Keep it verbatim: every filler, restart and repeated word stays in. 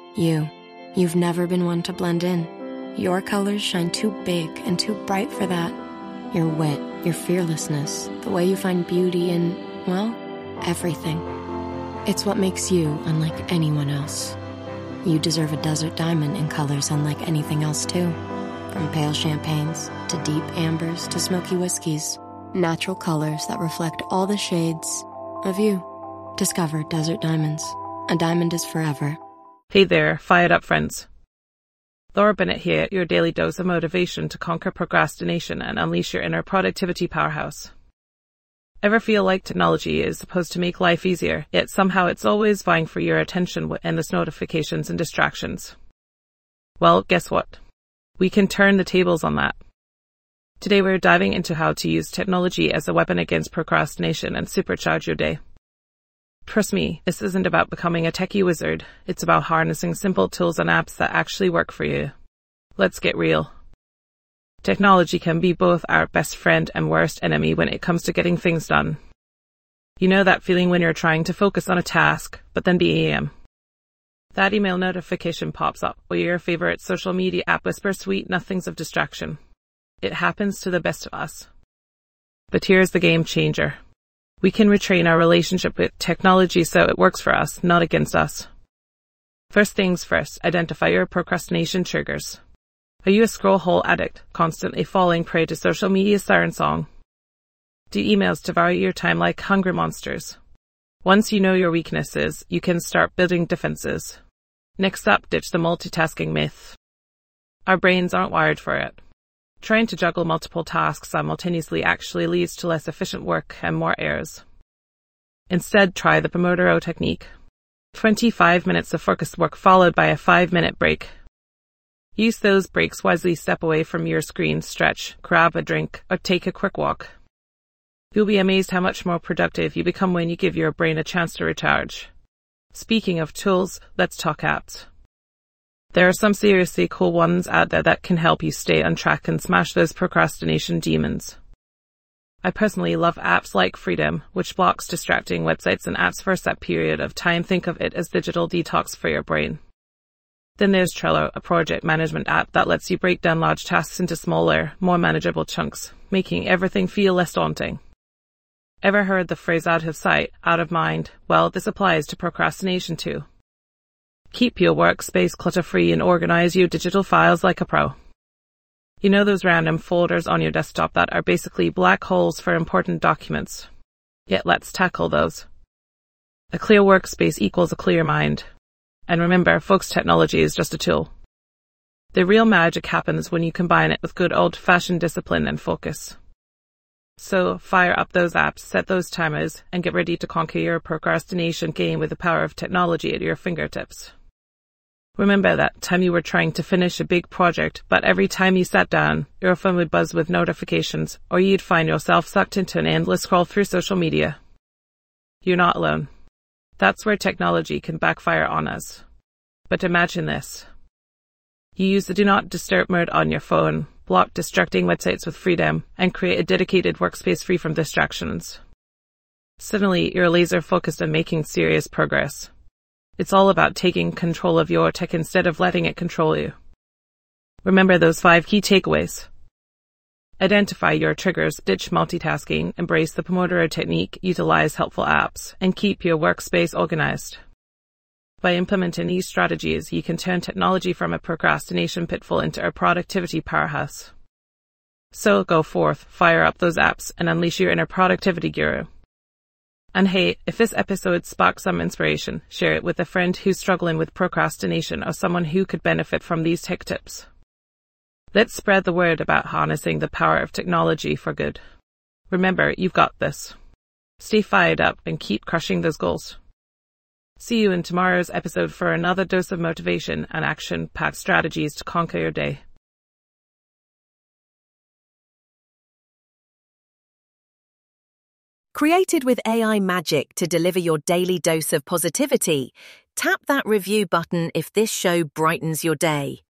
You. You've never been one to blend in. Your colors shine too big and too bright for that. Your wit, your fearlessness, the way you find beauty in, well, everything. It's what makes you unlike anyone else. You deserve a desert diamond in colors unlike anything else, too. From pale champagnes to deep ambers to smoky whiskeys. Natural colors that reflect all the shades of you. Discover Desert Diamonds. A diamond is forever. Hey there, fired up friends. Laura Bennett here, your daily dose of motivation to conquer procrastination and unleash your inner productivity powerhouse. Ever feel like technology is supposed to make life easier, yet somehow it's always vying for your attention with endless notifications and distractions? Well, guess what? We can turn the tables on that. Today we're diving into how to use technology as a weapon against procrastination and supercharge your day. Trust me, this isn't about becoming a techie wizard. It's about harnessing simple tools and apps that actually work for you. Let's get real. Technology can be both our best friend and worst enemy when it comes to getting things done. You know that feeling when you're trying to focus on a task, but then bam, that email notification pops up, or your favorite social media app whispers sweet nothings of distraction. It happens to the best of us. But here's the game changer. We can retrain our relationship with technology so it works for us, not against us. First things first, identify your procrastination triggers. Are you a scroll hole addict, constantly falling prey to social media's siren song? Do emails devour your time like hungry monsters? Once you know your weaknesses, you can start building defenses. Next up, ditch the multitasking myth. Our brains aren't wired for it. Trying to juggle multiple tasks simultaneously actually leads to less efficient work and more errors. Instead, try the Pomodoro technique. twenty-five minutes of focused work followed by a five minute break. Use those breaks wisely, step away from your screen, stretch, grab a drink, or take a quick walk. You'll be amazed how much more productive you become when you give your brain a chance to recharge. Speaking of tools, let's talk apps. There are some seriously cool ones out there that can help you stay on track and smash those procrastination demons. I personally love apps like Freedom, which blocks distracting websites and apps for a set period of time. Think of it as digital detox for your brain. Then there's Trello, a project management app that lets you break down large tasks into smaller, more manageable chunks, making everything feel less daunting. Ever heard the phrase out of sight, out of mind? Well, this applies to procrastination too. Keep your workspace clutter-free and organize your digital files like a pro. You know those random folders on your desktop that are basically black holes for important documents? Yet let's tackle those. A clear workspace equals a clear mind. And remember, folks, technology is just a tool. The real magic happens when you combine it with good old-fashioned discipline and focus. So, fire up those apps, set those timers, and get ready to conquer your procrastination game with the power of technology at your fingertips. Remember that time you were trying to finish a big project, but every time you sat down, your phone would buzz with notifications, or you'd find yourself sucked into an endless scroll through social media. You're not alone. That's where technology can backfire on us. But imagine this. You use the Do Not Disturb mode on your phone, block distracting websites with Freedom, and create a dedicated workspace free from distractions. Suddenly, you're laser focused on making serious progress. It's all about taking control of your tech instead of letting it control you. Remember those five key takeaways. Identify your triggers, ditch multitasking, embrace the Pomodoro technique, utilize helpful apps, and keep your workspace organized. By implementing these strategies, you can turn technology from a procrastination pitfall into a productivity powerhouse. So go forth, fire up those apps, and unleash your inner productivity guru. And hey, if this episode sparks some inspiration, share it with a friend who's struggling with procrastination or someone who could benefit from these tech tips. Let's spread the word about harnessing the power of technology for good. Remember, you've got this. Stay fired up and keep crushing those goals. See you in tomorrow's episode for another dose of motivation and action-packed strategies to conquer your day. Created with A I magic to deliver your daily dose of positivity, tap that review button if this show brightens your day.